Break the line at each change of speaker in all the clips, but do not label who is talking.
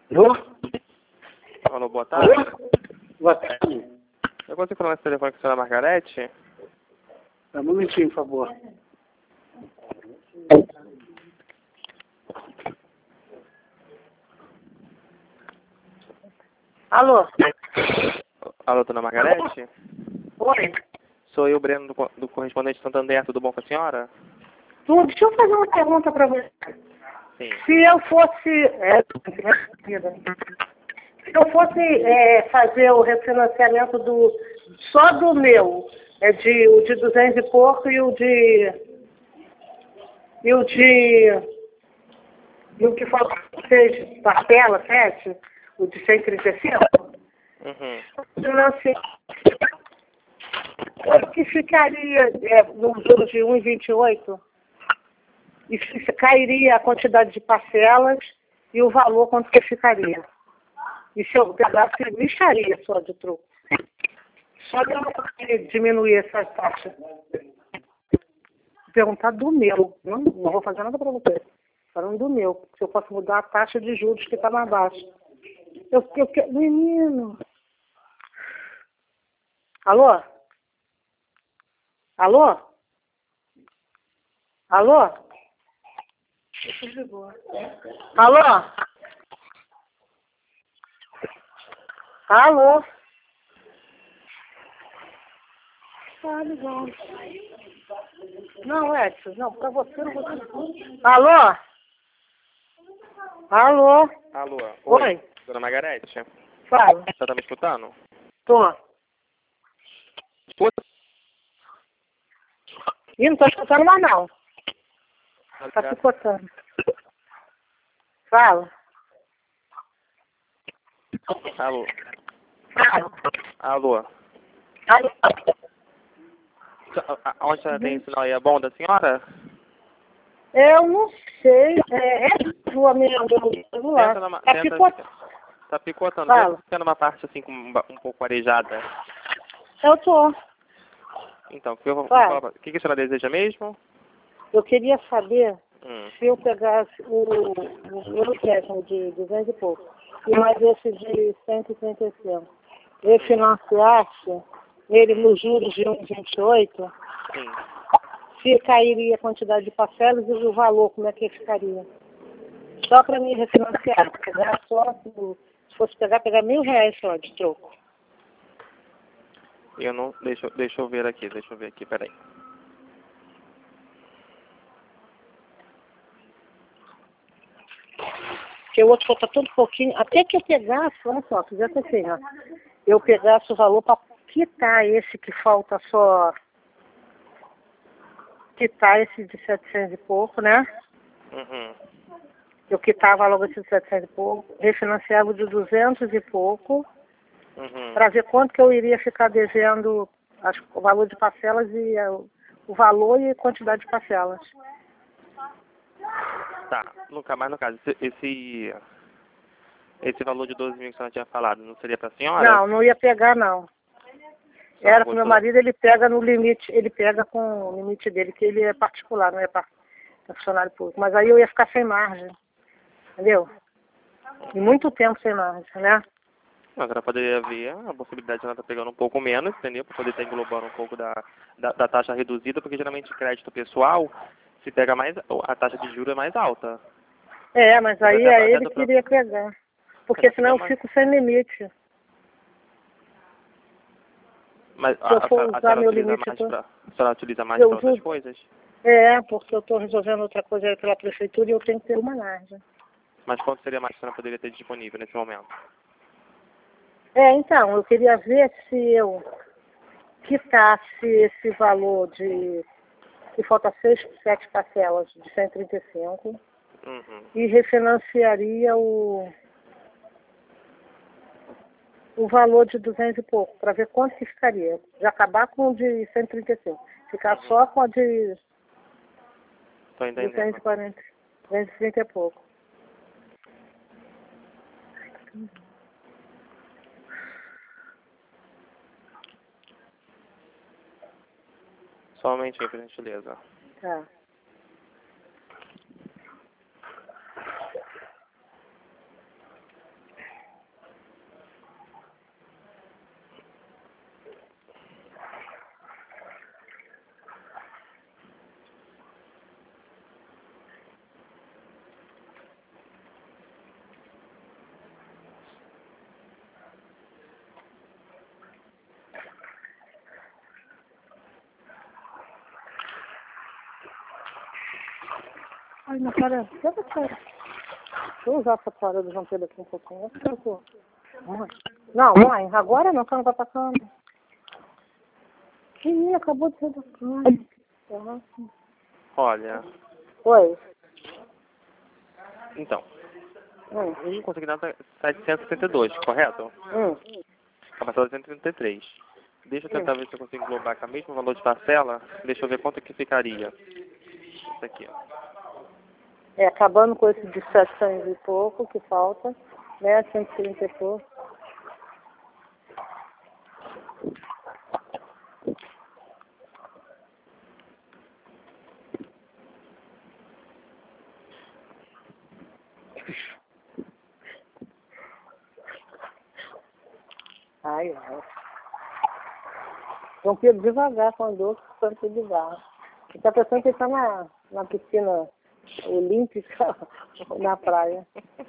Alô?
Alô, boa tarde.
Boa tarde.
Eu consigo falar nesse telefone com a senhora Margarete?
Um momentinho, por favor. Alô?
Alô, dona Margarete?
Oi.
Sou eu, Breno, do Correspondente Santander. Tudo bom com a senhora?
Tudo. Deixa eu fazer uma pergunta para você.
Sim.
Se eu fosse... se eu fosse fazer o refinanciamento só do meu, o de 200 e pouco e o que falta 6 parcelas, 7, o de 135, financiar, que ficaria no juro de 1,28 e cairia a quantidade de parcelas e o valor quanto que ficaria. E se eu pegasse, lixaria só de troco. Só que eu não consegui diminuir essa taxa. Perguntar do meu. Não vou fazer nada para você. Falando do meu. Se eu posso mudar a taxa de juros que está mais baixa. Menino. Alô? Alô? Alô? Alô? Alô? Ah, legal. Não, Edson, não, pra você não vou ter. Alô? Alô?
Alô?
Oi.
Dona Margarete?
Fala.
Você tá me escutando?
Tô.
Escuta.
Ih, não tô escutando mais não. Tá picotando. Fala.
Alô?
Fala.
Alô?
Alô?
Onde você tem sinal aí? É bom da senhora?
Eu não sei. É rua mesmo, celular. Tá picotando.
Tá picotando.
Fala.
Tá tendo uma parte assim com um pouco arejada.
Eu tô.
Então, o que a senhora deseja mesmo?
Eu queria saber se eu pegasse o meu empréstimo de 200 e pouco e mais esse de 135, eu financiasse ele nos juros de 1,28, se cairia a quantidade de parcelas e o valor, como é que ficaria? Só para mim refinanciar, pegar só, se fosse pegar R$1.000 só de troco.
Eu não... Deixa eu ver aqui, peraí.
Porque o outro falta todo pouquinho, até que eu pegasse, olha só, fizesse assim, ó, eu pegasse o valor para quitar esse que falta só, quitar esse de 700 e pouco, né? Eu quitava logo esse de 700 e pouco, refinanciava o de 200 e pouco, para ver quanto que eu iria ficar devendo o valor de parcelas e o valor e a quantidade de parcelas.
Tá, nunca mais no caso. Esse valor de 12 mil que a senhora tinha falado, não seria pra senhora?
Não, não ia pegar não. Era com meu marido, ele pega no limite, ele pega com o limite dele, que ele é particular, não é funcionário público. Mas aí eu ia ficar sem margem, entendeu? E muito tempo sem margem, né?
A senhora poderia ver a possibilidade de ela estar pegando um pouco menos, entendeu? Para poder estar englobando um pouco da taxa reduzida, porque geralmente crédito pessoal, se pega mais, a taxa de juros é mais alta.
É, mas aí ele queria pegar. Porque senão eu fico sem limite.
Mas
se eu for usar meu limite...
A senhora utiliza mais para outras coisas?
É, porque eu estou resolvendo outra coisa aí pela prefeitura e eu tenho que ter uma margem.
Mas quanto seria mais que a senhora poderia ter disponível nesse momento?
Então, eu queria ver se eu quitasse esse valor de... que falta 6, 7 parcelas de 135 e refinanciaria o valor de 200 e pouco, para ver quanto que ficaria. De acabar com o de 135. Ficar só com a de 240, 230 e pouco.
Só um momentinho, por gentileza.
Tá. Ai, minha cara, deixa eu usar essa parada do João Pedro aqui um pouquinho. Não, mãe, agora não, que não tá passando. Ih, acabou de ser do cano.
Olha.
Oi.
Então. Um consignado é 772, correto? A parcela é 133. Deixa eu tentar ver se eu consigo englobar com o mesmo valor de parcela. Deixa eu ver quanto que ficaria. Isso aqui, ó.
Acabando com esse de 700 e pouco que falta, né? 130 e pouco. Ai, ai. João Pedro devagar com a dor, tanto devagar. Ele tá pensando que ele tá na piscina olímpica na praia.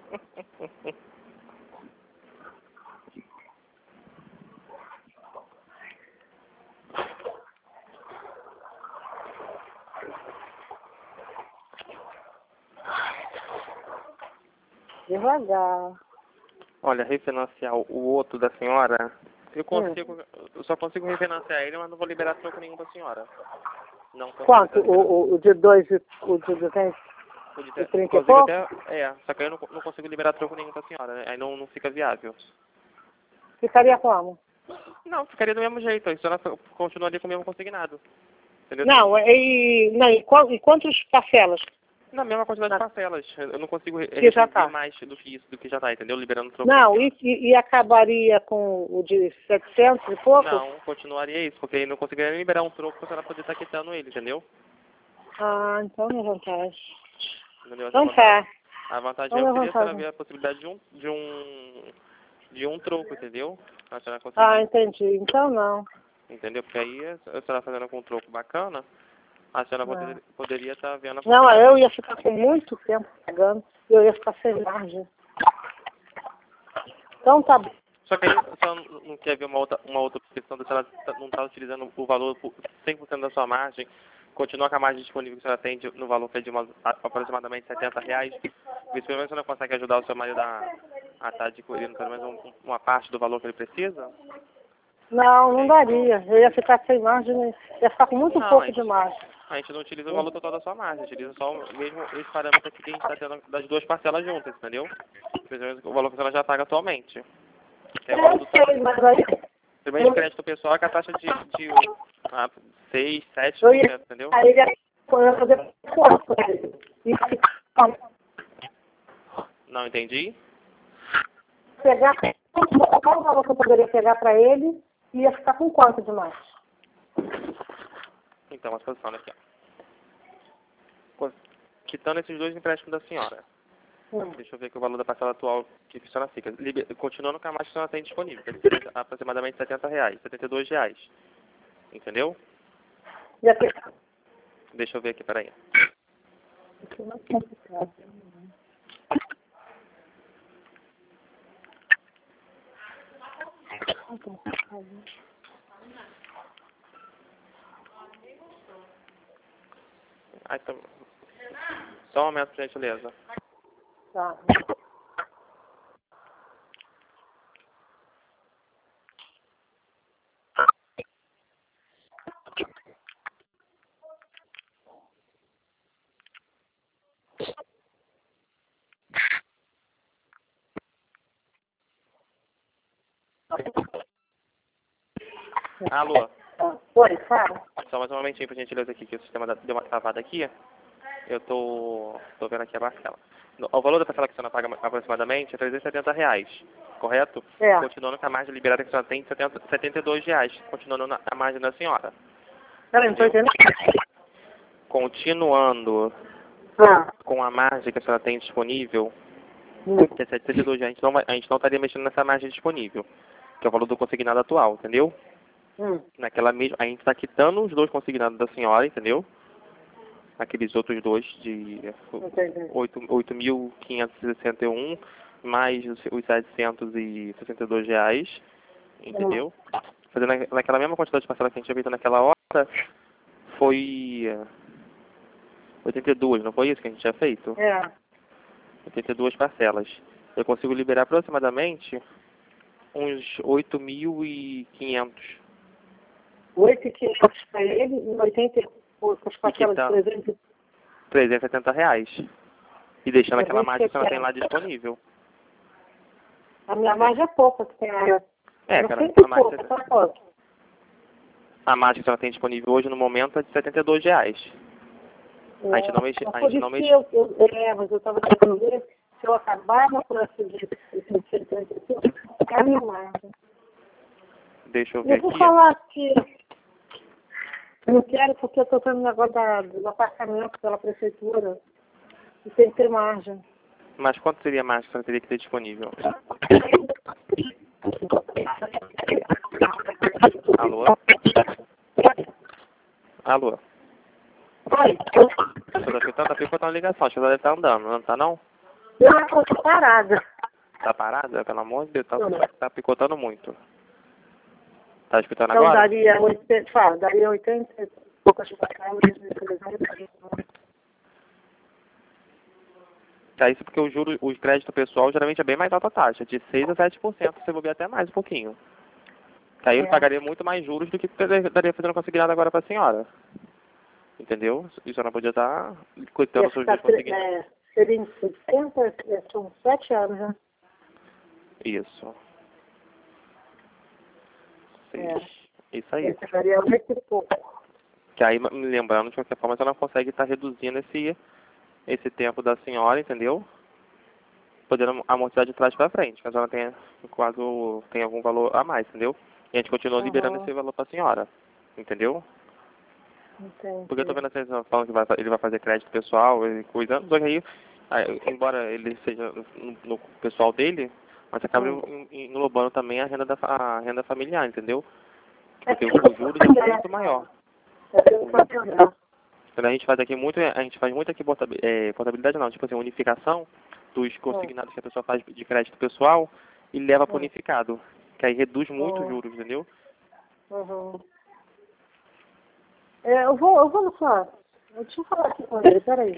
Devagar.
Olha, refinanciar o outro da senhora, eu só consigo refinanciar ele, mas não vou liberar troco nenhum pra senhora. Não consigo.
Quanto? O de 200? O de 30 e pouco?
Só que aí eu não consigo liberar troco nenhum pra senhora, né? Aí não fica viável.
Ficaria como?
Não, ficaria do mesmo jeito, a senhora continuaria com o mesmo consignado. Entendeu?
Não, e quantas parcelas?
Na mesma quantidade de parcelas. Eu não consigo mais do que isso, do que já está, entendeu? Liberando troco.
Não, e acabaria com o de 700 e pouco?
Não, continuaria isso, porque aí não conseguiria liberar um troco para a senhora poder estar quitando ele, entendeu?
Ah, então não é vantagem.
Entendeu?
Então tá.
A vantagem é que a senhora ver a possibilidade de um troco, entendeu? A senhora conseguir.
Ah, entendi. Então não.
Entendeu? Porque aí a senhora fazendo com um troco bacana, a senhora poderia estar vendo a
Não, eu ia ficar com muito tempo pagando e eu ia ficar sem margem. Então tá bom.
Só que aí a senhora não quer ver uma outra questão da senhora não estar utilizando o valor 100% da sua margem, continuar com a margem disponível que a senhora tem no valor que é de aproximadamente R$70. Mas pelo menos a senhora consegue ajudar o seu marido a estar adquirindo pelo menos uma parte do valor que ele precisa?
Não daria. Eu ia ficar sem margem, ia ficar com muito pouco de margem.
A gente não utiliza o valor total da sua margem, a gente utiliza só mesmo esse parâmetro aqui que a gente está tendo das duas parcelas juntas, entendeu? O valor que a senhora já paga atualmente. É o valor do primeiro de crédito pessoal, que é a taxa de 6, 7%, entendeu?
Aí ele ia fazer quanto?
Não entendi?
Qual o valor que eu poderia pegar para ele e ia ficar com quanto de mais?
Então, a posição aqui, ó. Quitando esses dois empréstimos da senhora. Deixa eu ver aqui o valor da parcela atual que a senhora fica. Continuando com a margem que a senhora tem disponível, que é aproximadamente R$70, R$72. Entendeu? Deixa eu ver aqui, peraí. Só um momento, por gentileza.
Tá.
Alô?
Oi, fala.
Só mais um momentinho, por gentileza, aqui, que o sistema deu uma travada aqui. Eu tô vendo aqui a parcela. O valor da parcela que a senhora paga aproximadamente é R$370, correto? Continuando com a margem liberada que a senhora tem de R$72, continuando na margem da senhora.
Peraí, não tô entendendo.
Continuando com a margem que a senhora tem disponível, que é R$72, a gente não estaria mexendo nessa margem disponível, que é o valor do consignado atual, entendeu? Naquela mesma, a gente está quitando os dois consignados da senhora, entendeu? Aqueles outros dois de 8.561 mais os R$762, entendeu? Fazendo naquela mesma quantidade de parcela que a gente tinha feito naquela hora, foi 82, não foi isso que a gente tinha feito?
É.
82 parcelas. Eu consigo liberar aproximadamente uns 8.500.
8.500 para ele e 80 poucas parcelas de 300.
R$370. E deixando aquela margem que ela tem lá disponível.
A minha margem é pouca que tem aí.
É, cara, a margem que ela tem disponível hoje no momento é de R$72. A gente não mexe.
Mas eu estava tentando ver se eu acabava por esse é a minha margem.
Deixa eu ver aqui.
Eu vou falar que eu não quero porque eu estou tendo um negócio do apartamento pela prefeitura e tem que ter margem.
Mas quanto seria a margem que ela teria que ter disponível? Alô? Alô?
Oi.
Você tá picotando a ligação, acho que ela deve estar andando, não tá não?
Não, eu tô parada.
Tá parada? Pelo amor de Deus, tá picotando muito. Tá escutando
então,
agora?
Daria 80 e poucas parcelas de televisão.
É isso porque os créditos pessoal geralmente é bem mais alta a taxa, de 6 a 7%, você vai ver até mais um pouquinho. Aí ele pagaria muito mais juros do que estaria fazendo consignado agora para a senhora. Entendeu? Isso ela podia estar coitando os seus juros consignados.
Seria em 60, são 7 anos, né?
Isso. Isso aí.
Seria muito pouco.
Que aí, lembrando, de qualquer forma, ela consegue estar reduzindo esse tempo da senhora, entendeu? Podendo amortizar de trás para frente, caso ela tenha algum valor a mais, entendeu? E a gente continua liberando esse valor para a senhora, entendeu?
Entendi.
Porque eu tô vendo a senhora falando que ele vai fazer crédito pessoal, ele cuidando, só que aí, embora ele seja no pessoal dele, mas acaba englobando também a renda familiar, entendeu? Porque o juros é muito maior. Quando a gente faz muito aqui portabilidade não, tipo assim, unificação dos consignados que a pessoa faz de crédito pessoal e leva para unificado, que aí reduz muito os juros, entendeu?
Eu vou no falar. Deixa eu falar aqui com ele, peraí.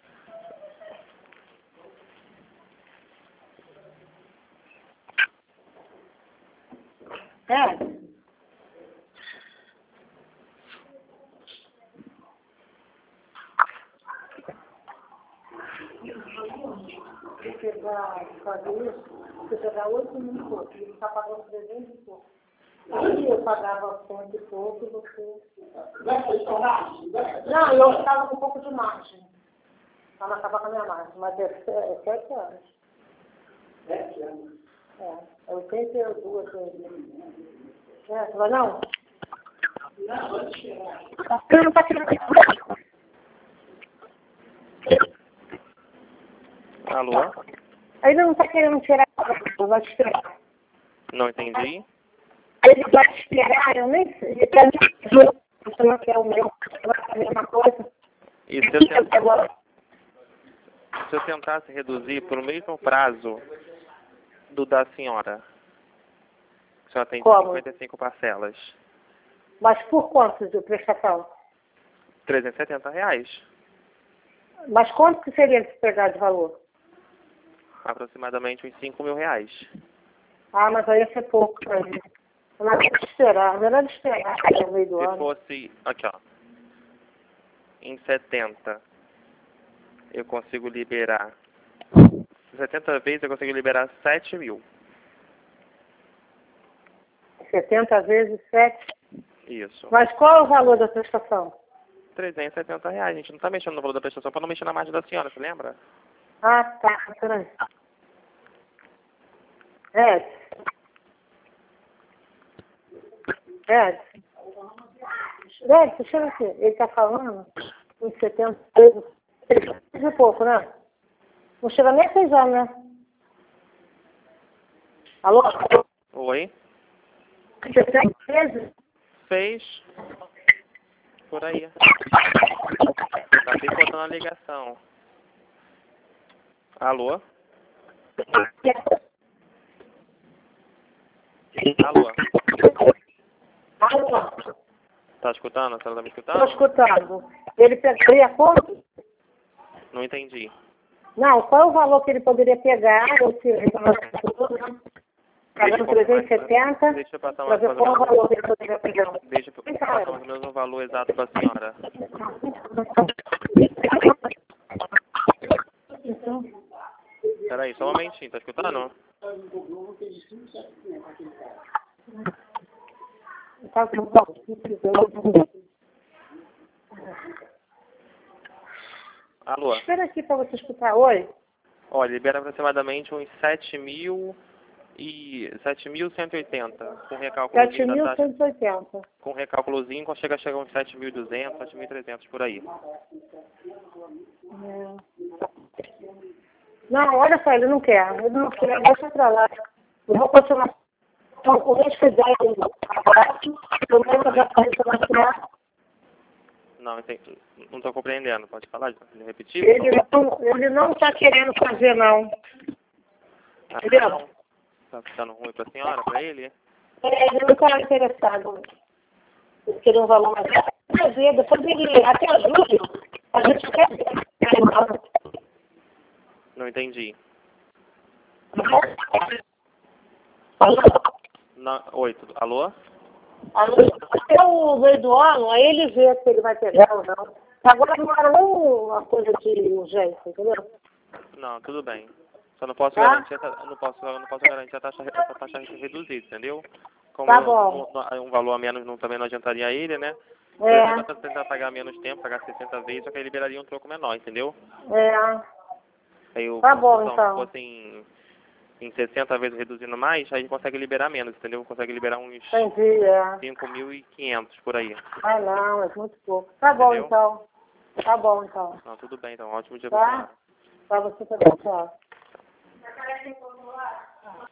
Se pegar 8 mil e pouco, ele está pagando 300 e pouco. Aí eu pagava 100 e pouco e você... Não, eu estava com um pouco de margem. Para não acabar com a minha margem, mas é 7 anos. 7 anos? É 82 vezes. Vai não? Não, pode esperar. Você não está querendo...
Alô?
Ele não está querendo tirar, vai esperar.
Não entendi.
Ele vai esperar, eu nem sei. Ele quer dizer, você não quer o meu, vai fazer uma coisa.
E se eu tentasse reduzir por mesmo prazo do da senhora? A senhora tem 55 parcelas.
Mas por quanto de prestação?
R$370.
Mas quanto que seria se pegar de valor?
Aproximadamente uns R$5.000.
Ah, mas aí ia ser pouco para mim. Melhor esperar no meio do ano.
Se fosse, aqui ó, em 70, eu consigo liberar, 70 vezes eu consigo liberar 7.000.
70 vezes 7?
Isso.
Mas qual é o valor da prestação?
R$370. A gente não está mexendo no valor da prestação para não mexer na margem da senhora, você lembra?
Ah, tá. Peraí. Edson, chega aqui. Ele está falando em 70 vezes e pouco, né? Não chega nem a 6 anos, né? Alô?
Oi?
70 vezes?
6. Por aí. Tá picotando a ligação. Alô? Alô?
Alô?
Tá escutando? A senhora tá me escutando?
Estou escutando. Ele pegaria quanto?
Não entendi.
Não, qual é o valor que ele poderia pegar? Pagando 370,
deixa eu passar
para ver qual é o valor que ele poderia pegar.
Deixa eu passar mais ou menos um valor exato para a senhora. Peraí, só um momentinho, tá escutando? Alô?
Espera aqui para você escutar. Oi?
Olha, libera aproximadamente uns 7.180, com recálculozinho da taxa.
7.180.
Com recálculozinho, quando chega a uns 7.200, 7.300 por aí.
Não, olha só, ele não quer, deixa pra lá. Eu vou continuar. Então, o mês que vem, eu lembro da farmácia.
Não, não estou compreendendo. Pode falar? Repetir?
Ele não está querendo fazer, não. Entendeu?
Não. Tá ficando ruim para a senhora, para ele?
Ele não está interessado. Ele queria um valor mais caro. Depois ele, até julho, a gente quer.
Não entendi. Oi, alô?
Até o meio do ano, aí ele vê se ele vai pegar ou não. Agora não era uma coisa de urgência, entendeu?
Não, tudo bem. Só não posso garantir, não posso garantir essa taxa reduzida, entendeu? Como
tá bom.
Um valor a menos também não adiantaria ele, né?
É.
Se tentar pagar menos tempo, pagar 60 vezes, só que aí liberaria um troco menor, entendeu?
É.
Aí
Tá bom, então.
Se fosse em 60 vezes reduzindo mais, aí consegue liberar menos, entendeu? Consegue liberar uns 5.500 por aí.
Ah, não, é muito pouco. Tá bom, entendeu? Então. Tá bom, então.
Não, tudo bem, então. Ótimo dia pra você.
Pra você também, tchau.